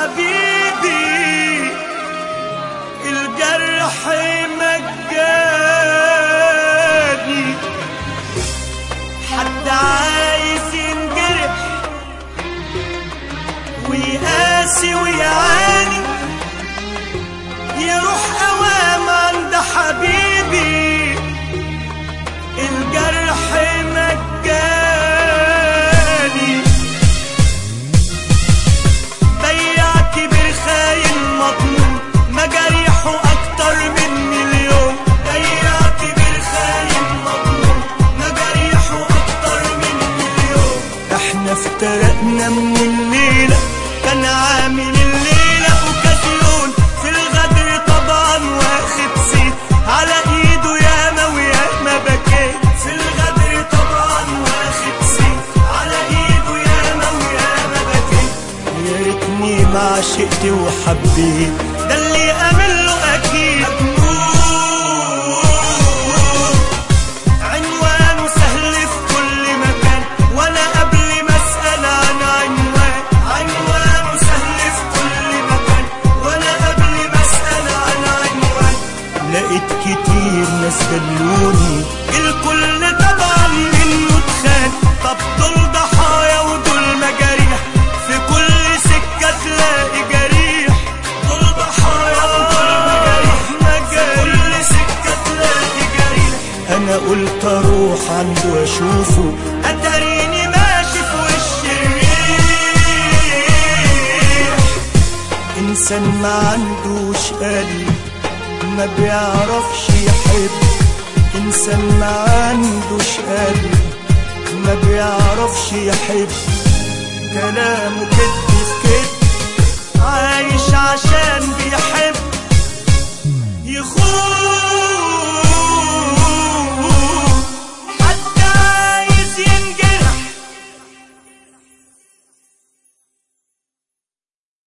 حبيبي الجرح مجاني. حد عايز ينجرح ويقاسي ويعاني يروح اوام عند حبيبي الجرح مجاني. بياع كبير خاين مضمون مجاريحه اكتر من مليون. بياع كبير خاين مضمون مجاريحه اكتر من مليون. احنا افترقنا من الليلة كان عامل الليلة اوكازيون. في الغدر طبعا واخد صيت على ايده ياما وياما بكيت. في الغدر طبعا واخد صيت على ايده ياما وياما بكيت. يا ريتني ما عشقت وحبيت ده اللي امله اكيد. عنوانه سهل في كل مكان وانا قبل ما اسال عن عنوان. عنوانه سهل في كل مكان وانا قبل ما اسال عن عنوان. لقيت كتير ناس دلوني الكل طبعا منه اتخان. طب دول ضحايا ودول مجاريح في كل سكة تلاقي جريح. دول ضحايا ودول مجاريح في كل سكة تلاقي جريح. انا قلت اروح عنده واشوفه اتاريني ماشي في وش الريح. انسان ما عندوش قلب ما بيعرفش يحب. انسان ما عندوش قلب ما بيعرفش يحب. كلامه كده